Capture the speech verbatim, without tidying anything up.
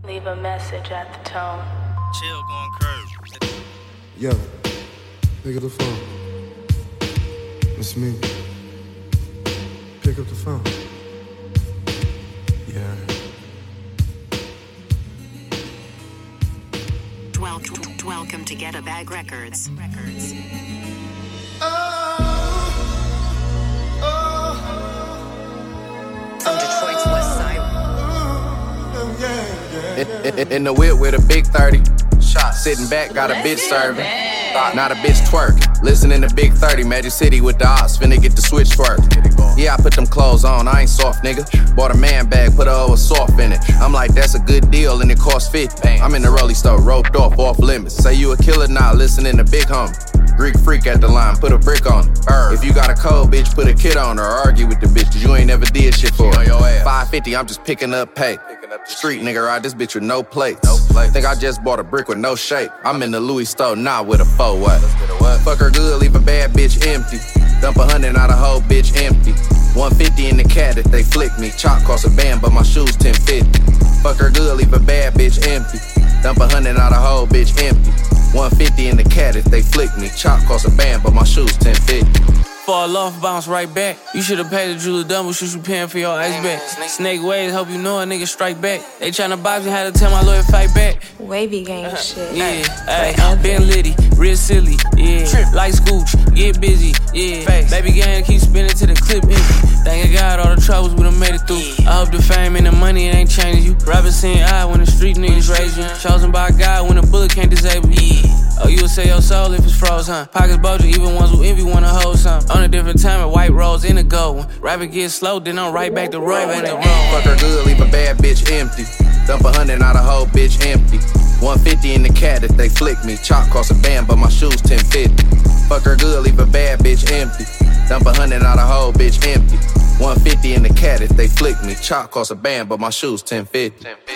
Leave a message at the tone. Chill, going curve. Yo, pick up the phone. It's me. Pick up the phone. Yeah. Welcome to Get a Bag Records. Records. From Detroit's West Side. In, in, in the whip with a big thirty. Shot. Sitting back, got a bitch serving. Not a bitch twerk. Listening to Big thirty, Magic City with the ops. Finna get the switch twerk. Yeah, I put them clothes on, I ain't soft, nigga. Bought a man bag, put a over soft in it. I'm like, that's a good deal, and it costs fifty. I'm in the rollie store, roped off, off limits. Say you a killer now, listening to Big Homie. Greek freak at the line, put a brick on it. If you got a cold bitch, put a kid on her. Argue with the bitch, cause you ain't never did shit for her. five fifty, I'm just picking up pay. Street nigga ride this bitch with no plates. Think I just bought a brick with no shape. I'm in the Louis store now with a four what? Fuck her good, leave a bad bitch empty. Dump a hundred, out a whole bitch empty. one fifty in the cat if they flick me. Chop cost a band, but my shoes ten fifty. Fuck her good, leave a bad bitch empty. Dump a hundred, out a whole bitch empty. one fifty in the cat if they flick me. Chop cost a band, but my shoes ten fifty. Fall off, bounce right back. You should've paid the jeweler double, shoot you paying for your ice back. Snake ways, hope you know a nigga strike back. They tryna box me, had to tell my lawyer fight back. Wavy gang shit. Yeah, ayy, been litty, real silly, yeah. Like Scooch, get busy, yeah. Baby gang keep spinning till the clip hit me. Thank God all the troubles we done made it through. I hope the fame and the money it ain't changing you. Rapping seeing eye when the street niggas raise you. Chosen by God when the bullet can't disable you. Oh, you would say your soul if it's froze, huh? Pockets bulging, even ones who envy wanna hold some. On a different time, at white rose in the gold one. Rapping get slow, then I'm right back to roll when it roll. Fuck her good, leave a bad bitch empty. Dump a hundred, out a whole bitch empty. one fifty in the cat if they flick me. Chop cost a band, but my shoes ten fifty. Fuck her good, leave a bad bitch empty. Dump a hundred, out a whole bitch empty. one fifty in the cat if they flick me. Chop cost a band, but my shoes ten fifty.